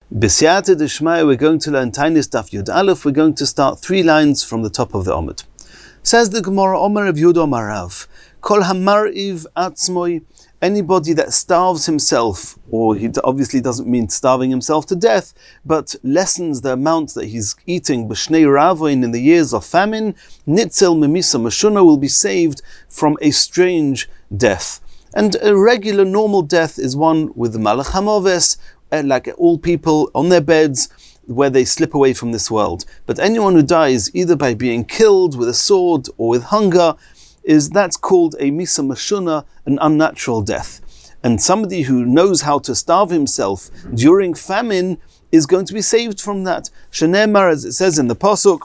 B'siyata d'shmaya, we're going to learn Tainis Daf Yud Aleph. We're going to start 3 lines from the top of the Omid. Says the Gemara, Omer of Yud Omar Rav, Kol hamar'iv atzmoi, anybody that starves himself, or he obviously doesn't mean starving himself to death, but lessens the amount that he's eating b'shnei ravoin in the years of famine, nitzel memisa mashuna, will be saved from a strange death. And a regular normal death is one with the malach hamoves, like all people on their beds, where they slip away from this world. But anyone who dies either by being killed with a sword or with hunger, that's called a misa mashuna, an unnatural death. And somebody who knows how to starve himself during famine is going to be saved from that. Shenemar, as it says in the pasuk,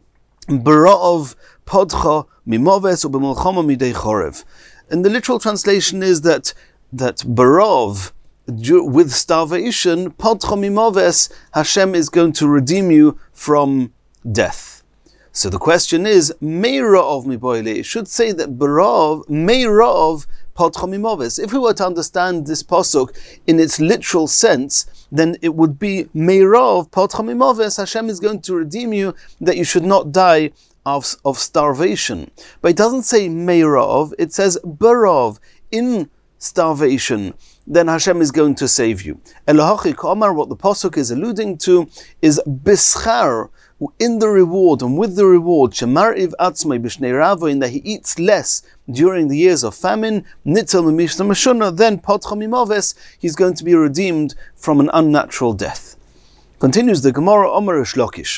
Bara'ov podcha mimoves ubemilchama midei chorev. And the literal translation is that Bara'ov, with starvation, podcha mimoves, Hashem is going to redeem you from death. So the question is, Meira'ov miboile. It should say that Bara'ov, Meira'ov podcha mimoves. If we were to understand this pasuk in its literal sense, then it would be Meira'ov podcha mimoves. Hashem is going to redeem you, that you should not die of starvation. But it doesn't say Meira'ov, it says Bara'ov, in starvation, then Hashem is going to save you. Elohachi Omar, what the pasuk is alluding to is bischar, in the reward and with the reward, shemariv atzmai b'shnei ravoin, that he eats less during the years of famine, nitzel memishna mashuna, then podcha mimoves, he's going to be redeemed from an unnatural death. Continues the Gemara, Omer Rish Lakish.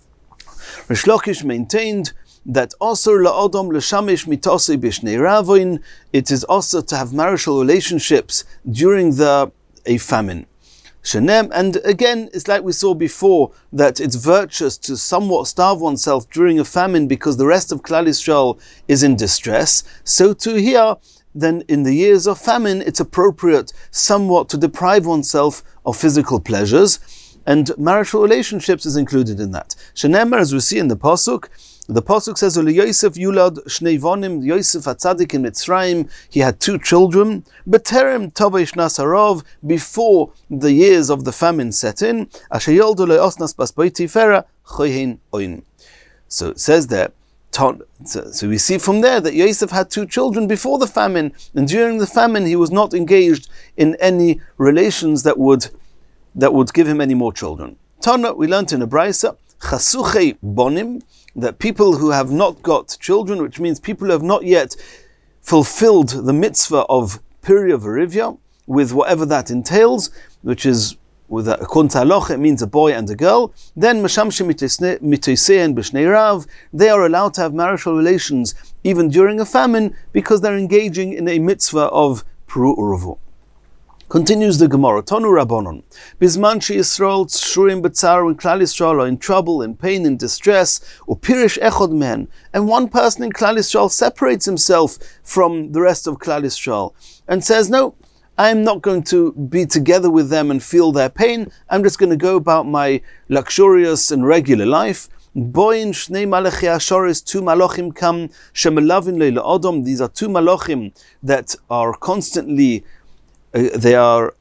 Rish Lakish maintained that also la'odom l'shamish mitosei b'shnei ravoin, it is also to have marital relationships during a famine. Shenem, and again, it's like we saw before, that it's virtuous to somewhat starve oneself during a famine because the rest of Klal Yisrael is in distress. So too here, then in the years of famine, it's appropriate somewhat to deprive oneself of physical pleasures, and marital relationships is included in that. Shenem, as we see in the pasuk says, Yosef Yulad Shnei Vonim, Yosef HaTzadik in Mitzrayim, he had 2 children, B'terem Tovei Shnas Harov, before the years of the famine set in, Asher Yoldu Le'osnas Bas Tifera Choyin Oin. So it says there, so we see from there that Yosef had 2 children before the famine, and during the famine he was not engaged in any relations that would give him any more children. Tana, we learnt in a Braisa, Chasuchei Bonim, that people who have not got children, which means people who have not yet fulfilled the mitzvah of Pirya Verivya, with whatever that entails, which is, with a Kuntaloch, it means a boy and a girl, then Meshamshim Mitosein B'shnei Rav, they are allowed to have marital relations even during a famine, because they're engaging in a mitzvah of Peru Uruvu. Continues the Gemara, Tonu Rabbanon, Bizman Yisrael Tshurim B'tzar, when Klal Yisrael are in trouble, in pain, in distress, Upirish Echod Men, and one person in Klal Yisrael separates himself from the rest of Klal Yisrael and says, no, I'm not going to be together with them and feel their pain, I'm just going to go about my luxurious and regular life. Boin Shnei Malachi Ashoris, 2 malachim come, Shemelavin Leila Odom, these are 2 malachim that are constantly they are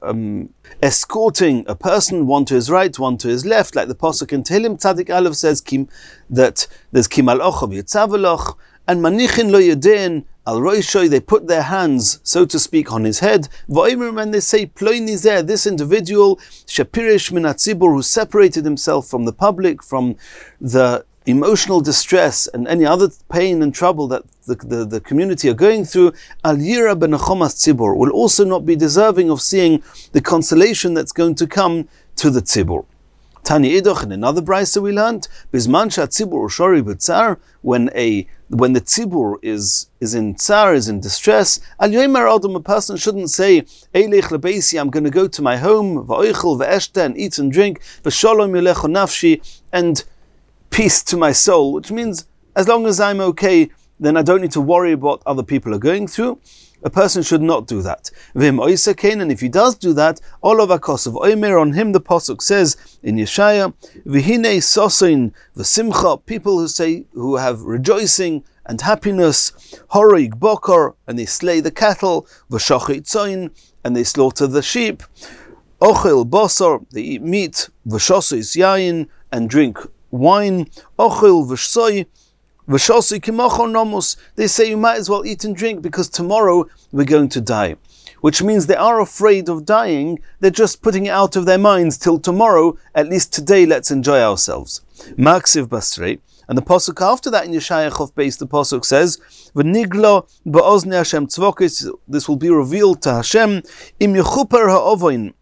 escorting a person, one to his right, one to his left, like the pasuk in Tehillim Tzadik Aleph says that there's Kimaloch Yitzaveloch, and Manichin Lo Yedein Al Roishoy, they put their hands, so to speak, on his head. Va'imrim, and they say, Ploini Zeh, this individual, Shapirish Min HaTzibur, who separated himself from the public, from the emotional distress and any other pain and trouble that the community are going through, Al Yira ben Chomas Tzibur, will also not be deserving of seeing the consolation that's going to come to the Tzibur. Tani Edoch, in another brayso we learned, Bizman Tzibur Shori B'tzar, when the Tzibur is in tzar, is in distress, Al Yomer Adam, a person shouldn't say, Eilech lebeisi, I'm going to go to my home, Va'oichel ve'eshta, and eat and drink, V'sholom yelecho nafshi, and peace to my soul, which means as long as I'm okay, then I don't need to worry about what other people are going through. A person should not do that. And if he does do that, all of Akosov Oimer, on him the pasuk says in Yeshaya, V'hinei sosin v'simcha, people who have rejoicing and happiness, Horoig Bokor, and they slay the cattle, V'shachit Tzoin, and they slaughter the sheep, Ochel basar, they eat meat, v'shosos yayin, and drink wine. Ochel v'shsoi, v'shosoi kimachor nomus. They say you might as well eat and drink because tomorrow we're going to die. Which means they are afraid of dying, they're just putting it out of their minds till tomorrow, at least today let's enjoy ourselves. Maksiv basrei, and the pasuk after that in Yeshaya Chof Beis, the pasuk says, "V'nigla ba'ozni Hashem tzvokis." This will be revealed to Hashem. Im yechuper ha'ovoin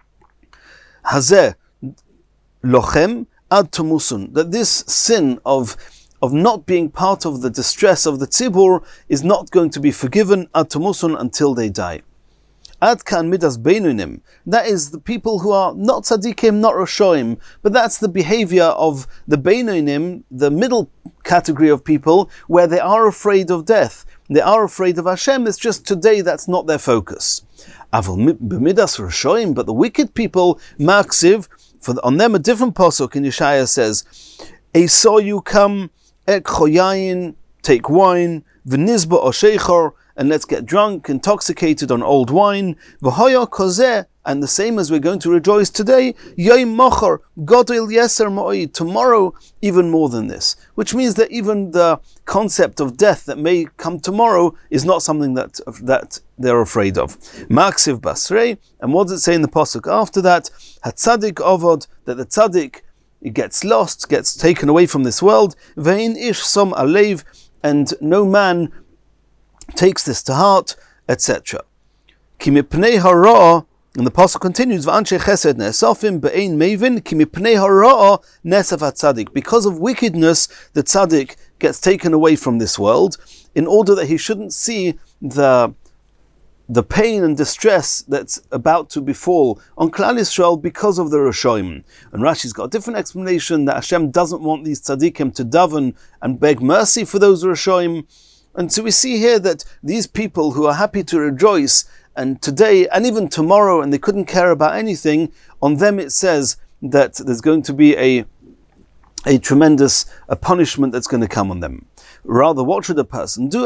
hazeh lochem ad tomusun. That this sin of not being part of the distress of the tzibur is not going to be forgiven ad tomusun until they die. Ad kan midas beinunim. That is the people who are not tzaddikim, not rashoim, but that's the behavior of the beinunim, the middle category of people, where they are afraid of death. They are afraid of Hashem. It's just today that's not their focus. Avol b'midas rashoim, but the wicked people, maksiv, on them a different pasuk in Yeshaya says, "Esau you come ek choyayin, take wine, v'nizba osheichor, and let's get drunk, intoxicated on old wine. V'hoya kozeh, and the same as we're going to rejoice today. Yom mochar godel yeser mo'id, tomorrow even more than this." Which means that even the concept of death that may come tomorrow is not something that they're afraid of. Maksiv basrei, and what does it say in the pasuk after that? Hatzadik avod, that the tzaddik gets lost, gets taken away from this world. Ve'in ish som alev, and no man takes this to heart, etc. Ki mipnei hara, and the pasuk continues, V'anshe chesed ne'esofim be'ein mevin, ki mipnei hara nesaf hatzadik. Because of wickedness, the tzaddik gets taken away from this world, in order that he shouldn't see the pain and distress that's about to befall on Klal Yisrael because of the Rashoim. And Rashi's got a different explanation, that Hashem doesn't want these tzaddikim to daven and beg mercy for those Rashoim. And so we see here that these people who are happy to rejoice, and today and even tomorrow, and they couldn't care about anything, on them it says that there's going to be a tremendous punishment that's going to come on them. Rather, what should a person do?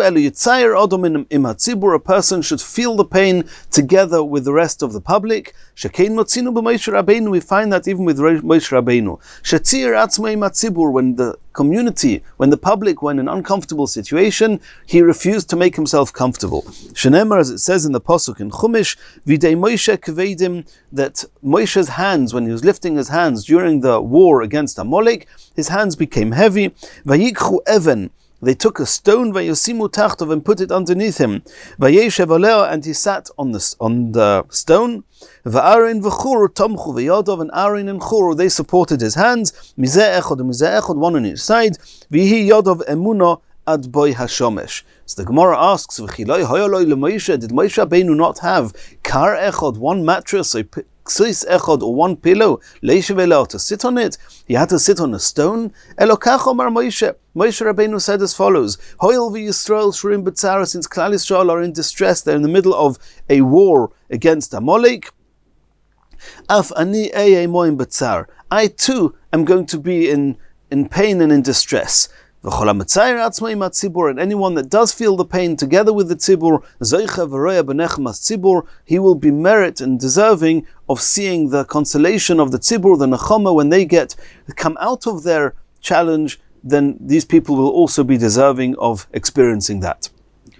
A person should feel the pain together with the rest of the public. We find that even with Moshe Rabbeinu. When the community, when the public were in an uncomfortable situation, he refused to make himself comfortable. Shenemar, as it says in the Pasuk in Chumash, that Moshe's hands, when he was lifting his hands during the war against Amalek, his hands became heavy. Vayikchu even, they took a stone, vayosimu tachtov, and put it underneath him. Vayeshev aleh, and he sat on the stone. Va'aron v'chur tomchu v'yadov, and Aaron and Chur, they supported his hands. Mizeh echod and mizeh echod, one on each side. V'hi yadov emuna ad boy hashomesh. So the Gemara asks, V'chiloi hoyoloi leMoshe, did Moshe Rabbeinu not have kar echod, one mattress, echod, or one pillow, to sit on it? He had to sit on a stone. Elokach omar Moshe. Moshe Rabbeinu said as follows: Hoyel v'Yisrael shurim b'tzara, since Klal Yisrael are in distress, they're in the middle of a war against Amalek. Af ani moim b'tzar, I too am going to be in pain and in distress. And anyone that does feel the pain together with the tzibur, he will be merit and deserving of seeing the consolation of the tzibur, the nechama, when they come out of their challenge. Then these people will also be deserving of experiencing that.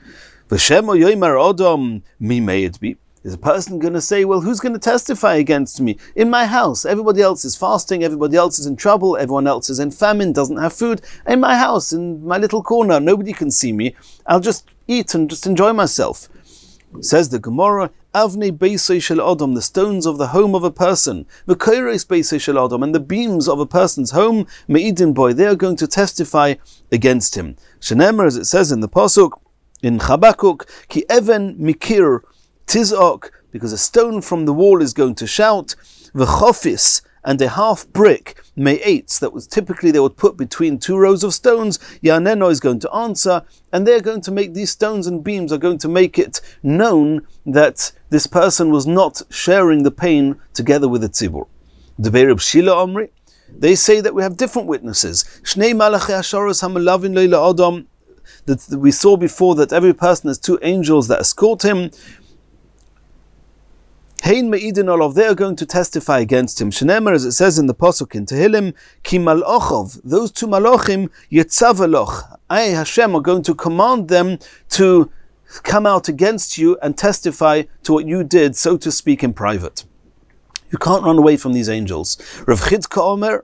Is a person going to say, well, who's going to testify against me? In my house, everybody else is fasting, everybody else is in trouble, everyone else is in famine, doesn't have food. In my house, in my little corner, nobody can see me. I'll just eat and just enjoy myself. Says the Gemara, Avnei Beisei Shel Adam, the stones of the home of a person, V'koros Beisei Shel Adam, and the beams of a person's home, Me'idin boy, they are going to testify against him. Shenemar, as it says in the Pasuk, in Chabakuk, Ki Even Mikir Tizok, because a stone from the wall is going to shout, V'chofis, and a half brick, me'etz, that was typically they would put between two rows of stones, Yaneno is going to answer, and they're going to make these stones and beams are going to make it known that this person was not sharing the pain together with the tzibur. Debeir Shila Omri, they say that we have different witnesses. Shnei Malachei Hasharos Hamalavin Leila Adam, that we saw before that every person has two angels that escort him. Hein me'idin olav, they are going to testify against him. Shenemer, as it says in the Pasuk in Tehillim, Ki malachov, those two malachim, yetzaveloch, I, Hashem, are going to command them to come out against you and testify to what you did, so to speak, in private. You can't run away from these angels. Rabbi Chidka Omer,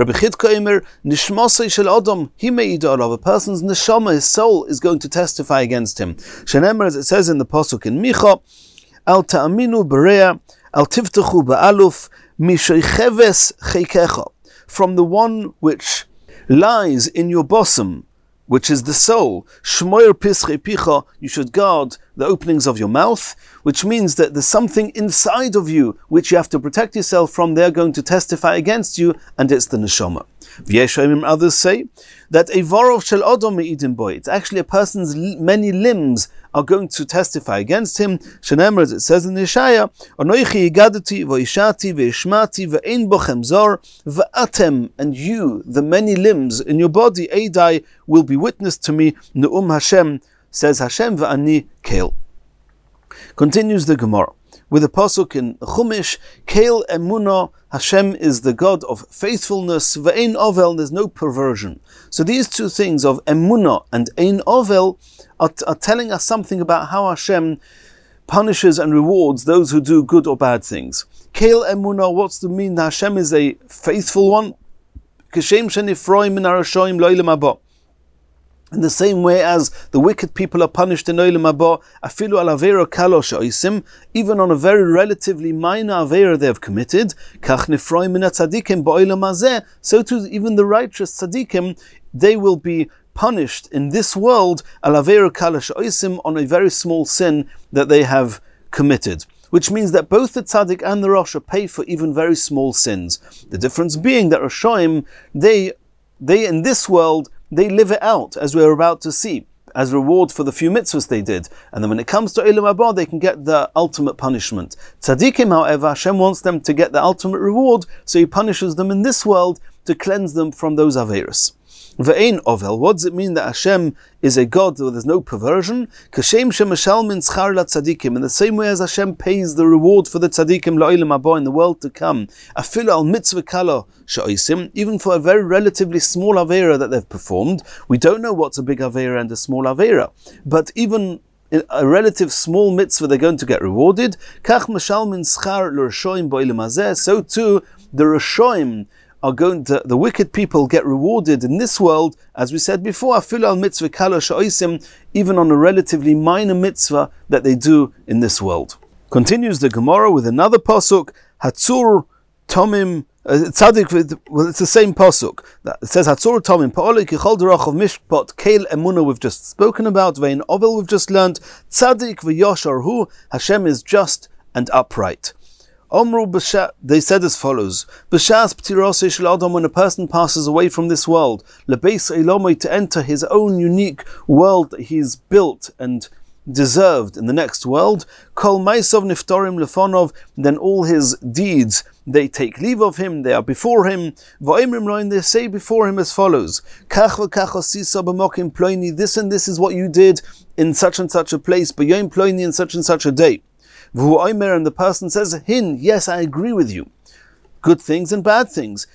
Nishmasei shel Adam, he me'id olav, a person's neshama, his soul, is going to testify against him. Shenemer, as it says in the Pasuk in Micha, Al ta'aminu berea, al tivtachu ba'aluf, mishaycheves cheikecha, from the one which lies in your bosom, which is the soul, shmoyer pischei picha, you should guard the openings of your mouth, which means that there's something inside of you which you have to protect yourself from. They're going to testify against you, and it's the neshama. V'yeshayim, others say that a varov shel adam me'idim boy, it's actually a person's many limbs are going to testify against him. Shenemer, as it says in Yeshaya, Anoichi yigadati v'ishati v'ishmati v'ein bochem zor v'atem, and you, the many limbs in your body, Eidai, will be witness to me. Ne'um Hashem, says Hashem, v'ani keil. Continues the Gemara with a pasuk in Chumash, Keil Emunah, Hashem is the God of faithfulness, Ve'ein Ovel, there's no perversion. So these two things of Emunah and Ein Ovel are telling us something about how Hashem punishes and rewards those who do good or bad things. Keil Emunah, what's the mean that Hashem is a faithful one? Kashem shenifroim min harashoim lo'ilem haba. In the same way as the wicked people are punished in Olam Haba, afilu al avera kalo she'osim, even on a very relatively minor avera they have committed, kach nifroim min hatzadikim ba'olam hazeh, so too even the righteous tzadikim, they will be punished in this world al avera kalo she'osim, on a very small sin that they have committed. Which means that both the tzaddik and the rasha pay for even very small sins. The difference being that Rashaim, they in this world, they live it out, as we're about to see, as reward for the few mitzvahs they did. And then when it comes to Olam Haba, they can get the ultimate punishment. Tzaddikim, however, Hashem wants them to get the ultimate reward, so He punishes them in this world to cleanse them from those averos. Ve'ein ovel, what does it mean that Hashem is a God where there's no perversion? Kashem shemashalmin schar latzadikim, in the same way as Hashem pays the reward for the tzadikim la'olam haba, in the world to come. Afilu al mitzvah kala she'osim, even for a very relatively small avera that they've performed. We don't know what's a big avera and a small avera, but even a relative small mitzvah they're going to get rewarded. Kach mashalmin schar l'rashoim ba'olam hazeh, so too the rashoim are going to, the wicked people get rewarded in this world, as we said before, afilu al mitzvah kala she'osim, even on a relatively minor mitzvah that they do in this world. Continues the Gemara with another pasuk, Hatzur Tomim Tzadik, well, it's the same pasuk. It says Hatzur Tomim Pa'olik Yichol Derach of Mishpat Keil Emunah we've just spoken about, Vein Ovel we've just learned, Tzadik v'Yashar Hu, Hashem is just and upright. Omru they said as follows: B'shas p'tirosei shel adam, when a person passes away from this world, lebeis eilomoi, to enter his own unique world that he's built and deserved in the next world. Kol ma'asov niftorim lefonov, then all his deeds they take leave of him, they are before him. Va'imrim loin, they say before him as follows: Kach v'kach osisa b'mokim ploini, this and this is what you did in such and such a place, b'yom ploini, in such and such a day. And the person says, Hin, yes, I agree with you. Good things and bad things.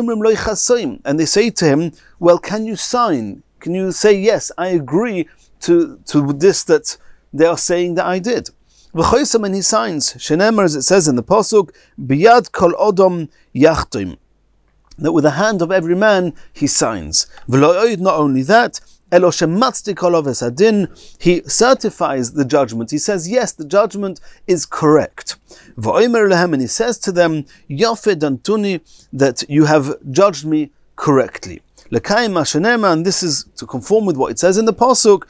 And they say to him, well, can you sign? Can you say, yes, I agree to this that they are saying that I did? And he signs. Shenemar, as it says in the Pasuk, Biyad kol odom yachtim, that with the hand of every man he signs. Not only that, he certifies the judgment. He says, yes, the judgment is correct. And he says to them, that you have judged me correctly. And this is to conform with what it says in the Pasuk,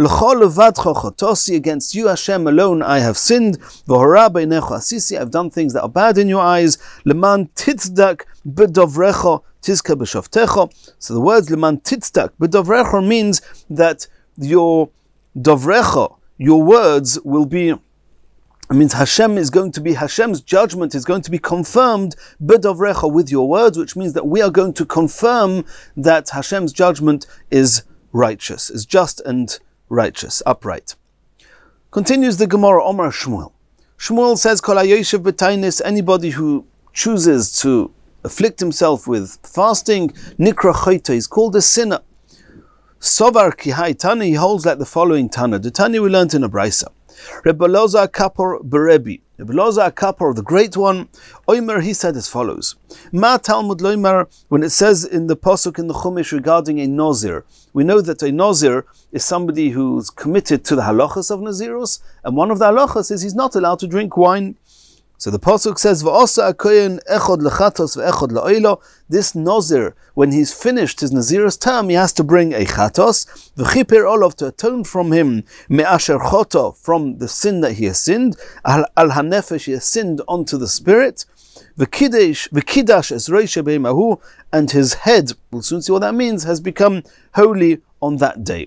against you, Hashem alone, I have sinned. I've done things that are bad in your eyes. So the words leman titzdak b'dovrecha means that your dovrecha, your words will be, it means Hashem's judgment is going to be confirmed b'dovrecha, with your words, which means that we are going to confirm that Hashem's judgment is righteous, is just and righteous, upright. Continues the Gemara, Omar Shmuel. Shmuel says, Kol hayoshev b'tainis, anybody who chooses to afflict himself with fasting, nikra choita, he's called a sinner. Sovar ki hai Tana, he holds like the following Tana. The Tana we learned in a Brisa. Rebbe Loza Kapor Berebi. Rebbe Loza Kapor, the great one, Oimer, he said as follows. Ma Talmud Loimer, when it says in the Pasuk in the Chumash regarding a Nazir, we know that a Nazir is somebody who's committed to the halachas of Nazirus, and one of the halachas is he's not allowed to drink wine. So the Pasuk says, V'osa akoyen echod lechatos ve'echod la'oilo. This Nazir, when he's finished his Nazirus term, he has to bring a chatos, v'chiper olov, to atone from him, me'asher choto, from the sin that he has sinned, al hanefesh, he has sinned onto the spirit, v'kidash es reisha be'emahu, and his head, we'll soon see what that means, has become holy on that day.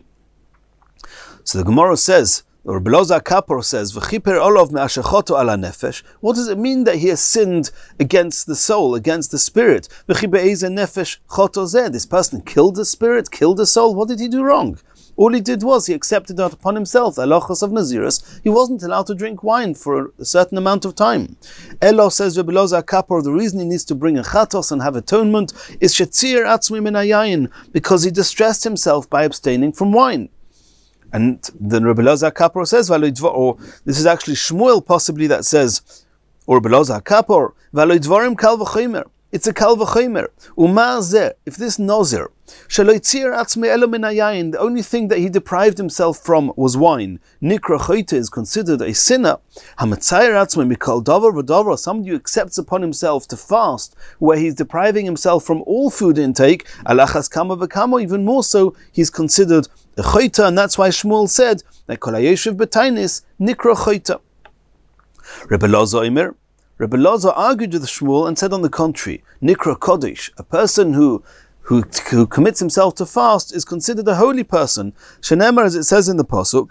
So the Gemara says, or Rebbe Loza Kapor says, "V'chiper olov me'ashechoto ala nefesh." What does it mean that he has sinned against the soul, against the spirit? V'chiper eize nefesh choto zeh. This person killed the spirit, killed the soul. What did he do wrong? All he did was he accepted that upon himself, the halachos of Nazirus. He wasn't allowed to drink wine for a certain amount of time. Elo, says Rebbe Loza Kapor, the reason he needs to bring a chatos and have atonement is shetzir atzmi min hayayin, because he distressed himself by abstaining from wine. And then Rebbe Loza Kapor says, or this is actually Shmuel possibly that says, or Rebbe Loza Kapor, V'alo dvarim kal v'chomer. It's a kal v'chomer. Uma zeh, if this Nazir, shelo yitzir atzmei elo min hayayin, the only thing that he deprived himself from was wine, nikra choita, is considered a sinner. Hamatzayer atzmei mikol davar v'davar, somebody who accepts upon himself to fast, where he's depriving himself from all food intake, alachas kama v'kama, even more so, he's considered a choita, and that's why Shmuel said that kol hayoshev b'tainis nikra choita. Rebbe Loza Omer, Rebbe Loza argued with Shmuel and said on the contrary, nikra kodesh, a person who commits himself to fast is considered a holy person. Shenemar, as it says in the pasuk,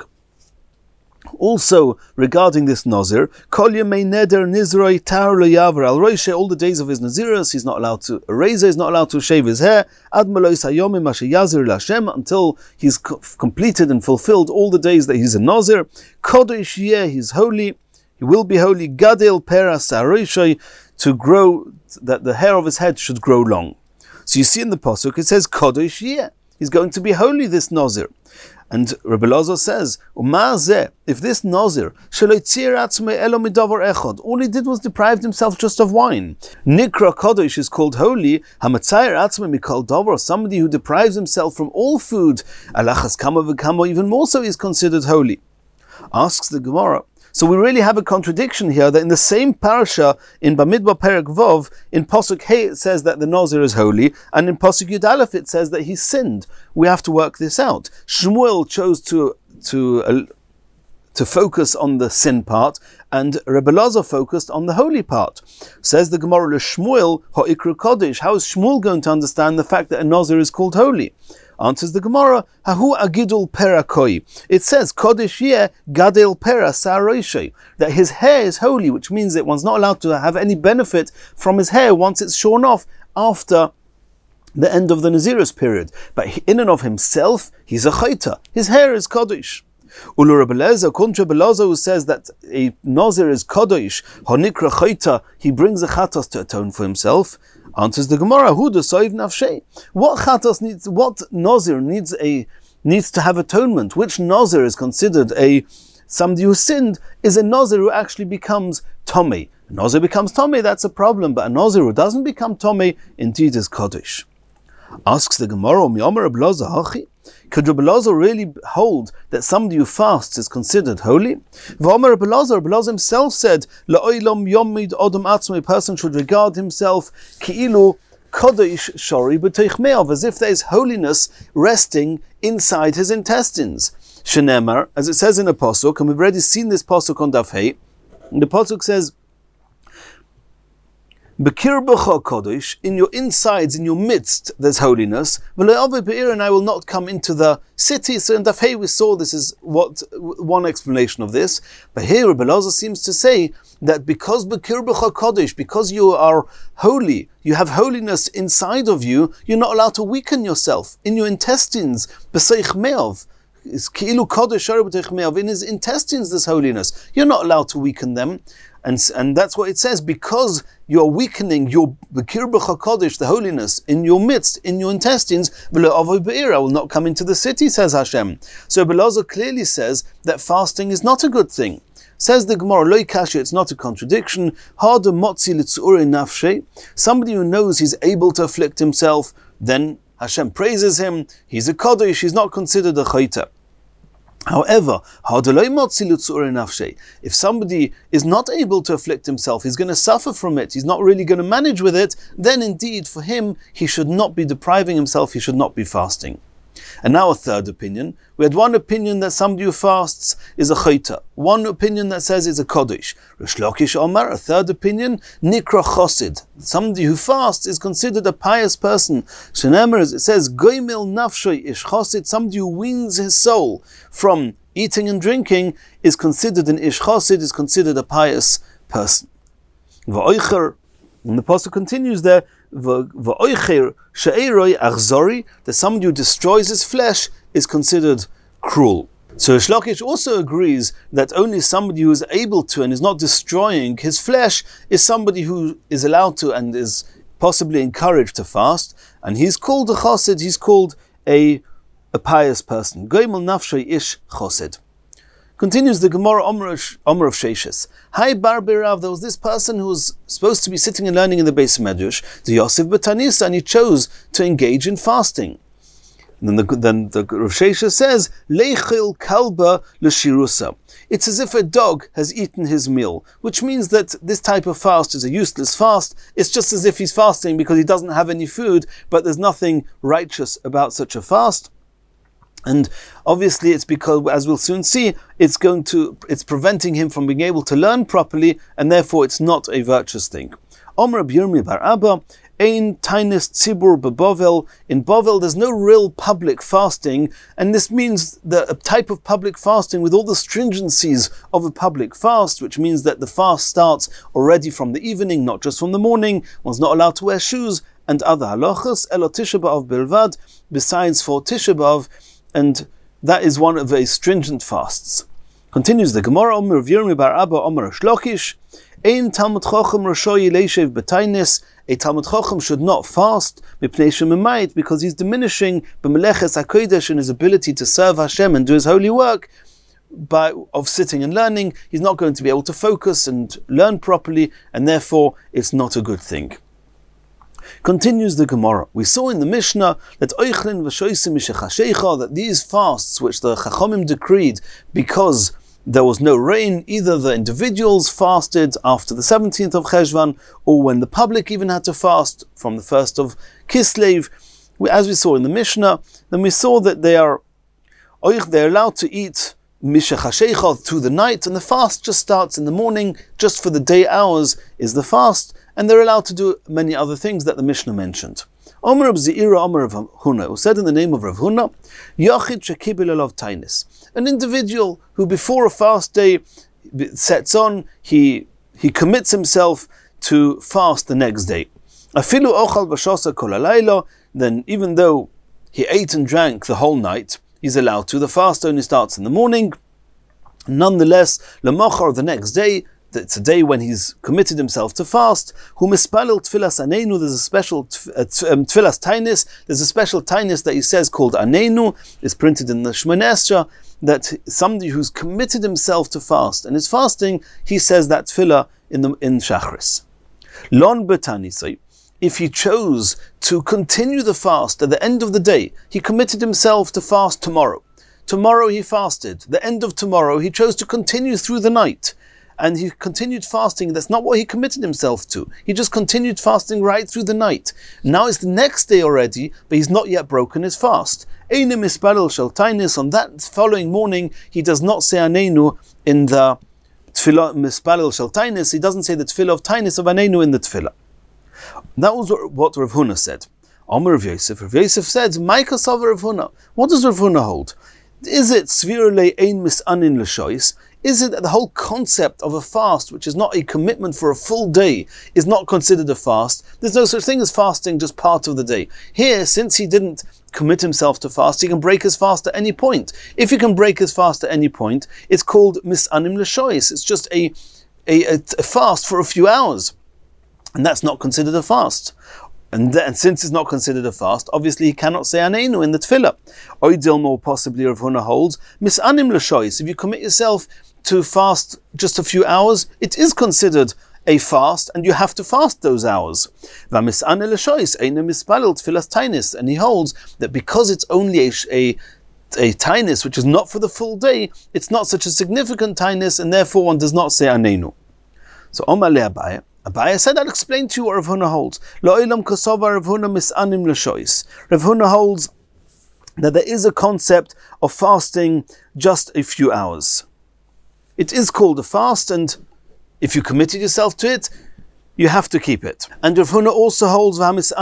also regarding this Nazir, Kol yemei neder nizroi tar lo yaver al roishe, all the days of his Nazirus, he's not allowed to erase it, he's not allowed to shave his hair, ad melois hayomim asher yazir l'Hashem, until he's completed and fulfilled all the days that he's a Nazir. Kodesh yeh, he's holy, he will be holy, gadel peras aroishai, to grow, that the hair of his head should grow long. So you see in the pasuk it says Kodesh yeh, he's going to be holy, this Nazir. And Rebbe Loza says, if this Nazir, all he did was deprived himself just of wine. Nikra Kodesh is called holy, somebody who deprives himself from all food, alachas kama v'kama, even more so, is considered holy. Asks the Gemara, so we really have a contradiction here, that in the same parasha, in Bamidbar Perek Vov, in Pasuk Hey it says that the Nazir is holy, and in Pasuk Yud Aleph it says that he sinned. We have to work this out. Shmuel chose to focus on the sin part, and Rebbe Loza focused on the holy part. Says the Gemara, Shmuel ha'ikru kodesh. How is Shmuel going to understand the fact that a Nazir is called holy? Answers the Gemara, Hahu agidul pera koi. It says, Kodesh yeh gadel pera sa'roishei, that his hair is holy, which means that one's not allowed to have any benefit from his hair once it's shorn off after the end of the Nazirus period. But in and of himself, he's a chayta. His hair is Kodesh. Ulu Rebbe Lezer, contra Rebbe Lezer, who says that a Nazir is Kodesh, honikra chayta, he brings a chatos to atone for himself. Answers the Gemara, Hu desoiv nafshei. What chatos needs? What Nazir needs to have atonement? Which Nazir is considered somebody who sinned? Is a Nazir who actually becomes Tomei. A Nazir becomes Tomei, that's a problem. But a Nazir who doesn't become Tomei, indeed is Kodesh. Asks the Gemara, Miyomer Rebbe Loza hachi. Could Rebbe Loza really hold that somebody who fasts is considered holy? V'omer Rebbe Loza himself said, La'olam yomid odom atzmo, a person should regard himself ki'ilu kodesh shori b'teich me'av, as if there is holiness resting inside his intestines. Shenemar, as it says in a pasuk, and we've already seen this pasuk on Daf Hey, and the pasuk says, Bekirbecha Kodesh, in your insides, in your midst, there's holiness. And I will not come into the city. So in Daf Hey we saw this is one explanation of this. But here Rebbe Loza seems to say that because Bekirbecha Kodesh, because you are holy, you have holiness inside of you, you're not allowed to weaken yourself in your intestines. B'seich me'ov. ki'ilu kodesh shara b'teich me'av, in his intestines this holiness. You're not allowed to weaken them. And that's what it says, because you're weakening your B'kirbecha Kodesh, the holiness, in your midst, in your intestines, V'lo avoy be'ira, will not come into the city, says Hashem. So Belazar clearly says that fasting is not a good thing. Says the Gemara, Lo Kasha, it's not a contradiction. Hada motzi l'tzure nafshe, somebody who knows he's able to afflict himself, then Hashem praises him, he's a Kodesh, he's not considered a Chayta. However, if somebody is not able to afflict himself, he's going to suffer from it, he's not really going to manage with it, then indeed for him, he should not be depriving himself, he should not be fasting. And now a third opinion. We had one opinion that somebody who fasts is a chayta. One opinion that says it's a kodesh. Rish Lakish Omar, a third opinion, nikra chosid. Somebody who fasts is considered a pious person. Shenemer, it says, goimil nafshoy ish chosid. Somebody who weans his soul from eating and drinking is considered an ish chosid, is considered a pious person. V'oicher, and the pasuk continues there, that somebody who destroys his flesh is considered cruel. So Rish Lakish also agrees that only somebody who is able to and is not destroying his flesh is somebody who is allowed to and is possibly encouraged to fast, and he's called a chassid, he's called a pious person. Goimel nafshay ish chassid. Continues the Gemara Omer of Sheshes. Hi Bar Birav, there was this person who was supposed to be sitting and learning in the Beis Medrash, the Yosef B'Tanisa, and he chose to engage in fasting. And then the Rav Sheshes says, Leichil kalba l'shirusa. It's as if a dog has eaten his meal, which means that this type of fast is a useless fast. It's just as if he's fasting because he doesn't have any food, but there's nothing righteous about such a fast. And obviously it's because, as we'll soon see, it's preventing him from being able to learn properly, and therefore it's not a virtuous thing. Omer Reb Yirmi bar Abba, Ein tainis tzibur beBovel. In Bovel there's no real public fasting, and this means that a type of public fasting with all the stringencies of a public fast, which means that the fast starts already from the evening, not just from the morning, one's not allowed to wear shoes, and other halachas, elo Tisha B'Av bilvad, besides for Tisha B'Av, and that is one of the stringent fasts. Continues the Gemara, Omer Rav Yirmi bar Abba, Omer Rish Lakish, Ein Talmud Chacham Rashoy Leishev B'Tainis. A Talmud Chacham should not fast because he's diminishing b'meleches hakodesh in his ability to serve Hashem and do his holy work of sitting and learning. He's not going to be able to focus and learn properly, and therefore it's not a good thing. Continues the Gemara. We saw in the Mishnah that that these fasts which the Chachamim decreed because there was no rain, either the individuals fasted after the 17th of Cheshvan, or when the public even had to fast from the 1st of Kislev. As we saw in the Mishnah, then we saw that they're allowed to eat Mishech HaSheicha through the night, and the fast just starts in the morning, just for the day hours is the fast, and they're allowed to do many other things that the Mishnah mentioned. Omer of Zeira, Omer of Huna, who said in the name of Rav Huna, Yachid shekibel elav tainis, an individual who before a fast day sets on, he commits himself to fast the next day. Afilu ochal v'shosa kol halayla, then even though he ate and drank the whole night, he's allowed to. The fast only starts in the morning. Nonetheless, lemachar, the next day, it's a day when he's committed himself to fast. Hu mispalel tfilas anenu. There's a special tfilas tainis. There's a special tainis that he says called anenu. It's printed in the Shmoneh Esrei, that somebody who's committed himself to fast and is fasting, he says that tefillah in Shachris. Lon betanisai. If he chose to continue the fast at the end of the day, he committed himself to fast tomorrow. Tomorrow he fasted. The end of tomorrow he chose to continue through the night. And he continued fasting. That's not what he committed himself to. He just continued fasting right through the night. Now it's the next day already, but he's not yet broken his fast. Eine mispadel shel tainis. On that following morning, he does not say anenu in the tefillah mispadel shel tainis. He doesn't say the tefillah of tainis of anenu in the tefillah. That was what Rav Huna said. Omer Rav Yosef. Rav Yosef said, Maika Sava Rav Huna. What does Rav Huna hold? Is it svirule ein misanin l'shois? Is it that the whole concept of a fast, which is not a commitment for a full day, is not considered a fast? There's no such thing as fasting just part of the day. Here, since he didn't commit himself to fast, he can break his fast at any point. If he can break his fast at any point, it's called misanim l'shois. It's just a fast for a few hours. And that's not considered a fast. And since it's not considered a fast, obviously he cannot say Aneinu in the tefillah. Oidil, more possibly, Rav Huna holds, misanim l'shois. If you commit yourself to fast just a few hours, it is considered a fast, and you have to fast those hours. And he holds that because it's only a tainus, which is not for the full day, it's not such a significant tainus, and therefore one does not say Aneinu. So Omar le Abaye. Abaye said, I'll explain to you what Rav Huna holds. Lo'ilam kosova Rav Huna misanim l'shois. Rav Huna holds that there is a concept of fasting just a few hours. It is called a fast, and if you committed yourself to it, you have to keep it. And Rav Huna also holds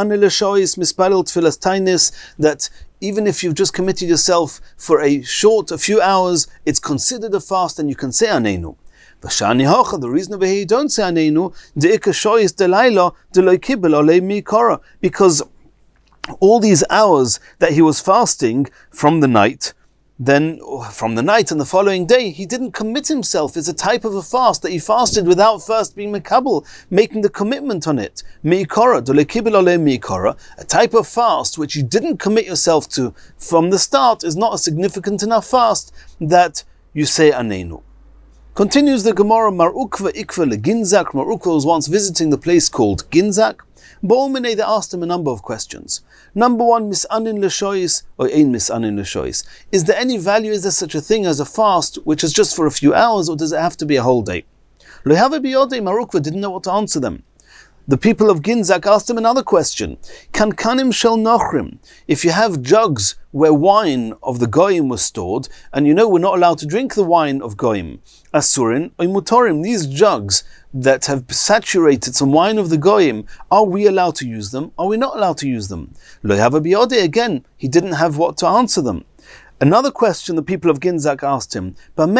that even if you've just committed yourself for a few hours, it's considered a fast and you can say Aneinu. The reason over here you don't say Aneinu, because all these hours that he was fasting from the night and the following day, he didn't commit himself. It's a type of a fast that he fasted without first being mekabel, making the commitment on it. Meikora, a type of fast which you didn't commit yourself to from the start is not a significant enough fast that you say Aneinu. Continues the Gemara, Mar Ukva Ikva le Ginzak. Mar Ukva was once visiting the place called Ginzak. Ba'olmene, they asked him a number of questions. Number one, misanin l'shois, or ein misanin l'shois. Is there any value, is there such a thing as a fast which is just for a few hours, or does it have to be a whole day? Lo have biyodei, Mar Ukva didn't know what to answer them. The people of Ginzak asked him another question. Kan kanim shel nochrim. If you have jugs where wine of the goyim was stored, and you know we're not allowed to drink the wine of goyim, asurin or mutorim, these jugs that have saturated some wine of the goyim, are we allowed to use them? Are we not allowed to use them? Lo have biyodei, again, he didn't have what to answer them. Another question the people of Ginzak asked him,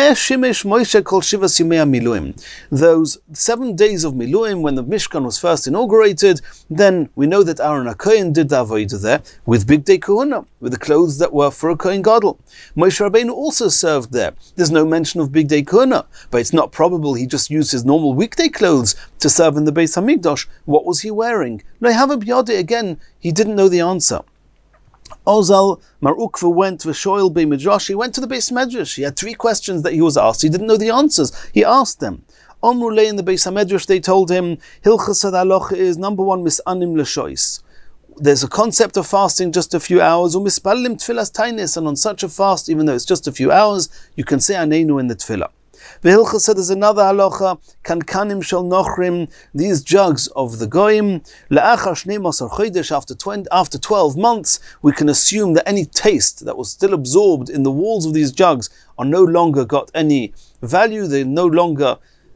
those 7 days of Miluim, when the Mishkan was first inaugurated, then we know that Aaron HaKohen did the Avodah there with Bigdei Kahuna, with the clothes that were for a Kohen Gadol. Moshe Rabbeinu also served there. There's no mention of Bigdei Kahuna, but it's not probable he just used his normal weekday clothes to serve in the Beis HaMikdash. What was he wearing? Again, he didn't know the answer. Ozal Mar Ukva went to Shoel Bei Midrash. He went to the Beis Medrash. He had 3 questions that he was asked. He didn't know the answers. He asked them. Omrulei in the Beis Medrash, they told him, Hilchas Halacha is number 1, misanim l'shois. There's a concept of fasting just a few hours, umispalim tfilas tainis, and on such a fast, even though it's just a few hours, you can say Aneinu in the tefillah. V'hilcha said there's another halacha, kankanim shel nochrim, these jugs of the goyim, le'achar shnei masar chodesh, after 12 months, we can assume that any taste that was still absorbed in the walls of these jugs are no longer got any value, they're no longer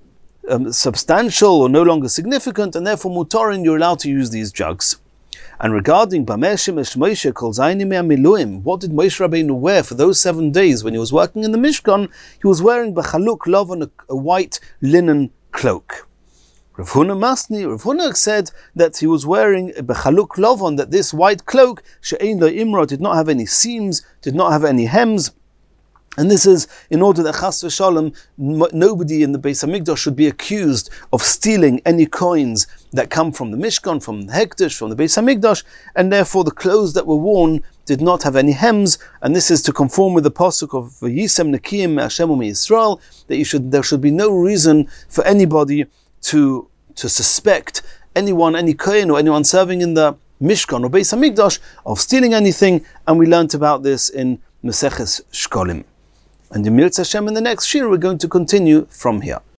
substantial or no longer significant, and therefore mutorin, you're allowed to use these jugs. And regarding Bameh Shemesh Moshe Kol Zayni Mea Miluim, what did Moshe Rabbeinu wear for those 7 days when he was working in the Mishkan? He was wearing Bechaluk Lovon, a white linen cloak. Rav Huna Masni, Rav Huna said that he was wearing a Bechaluk Lovon, that this white cloak, She'ein Lo Imra, did not have any seams, did not have any hems. And this is in order that Chas v'Shalom, nobody in the Beis HaMikdash should be accused of stealing any coins that come from the Mishkan, from the Hekdesh, from the Beis HaMikdash, and therefore the clothes that were worn did not have any hems, and this is to conform with the pasuk of V'yisem Nekiyim Me'Hashem U'Yisrael, that there should be no reason for anybody to suspect anyone, any kohen or anyone serving in the Mishkan or Beis HaMikdash of stealing anything, and we learnt about this in Maseches Shkolim. And in Mirz Hashem in the next shir, we're going to continue from here.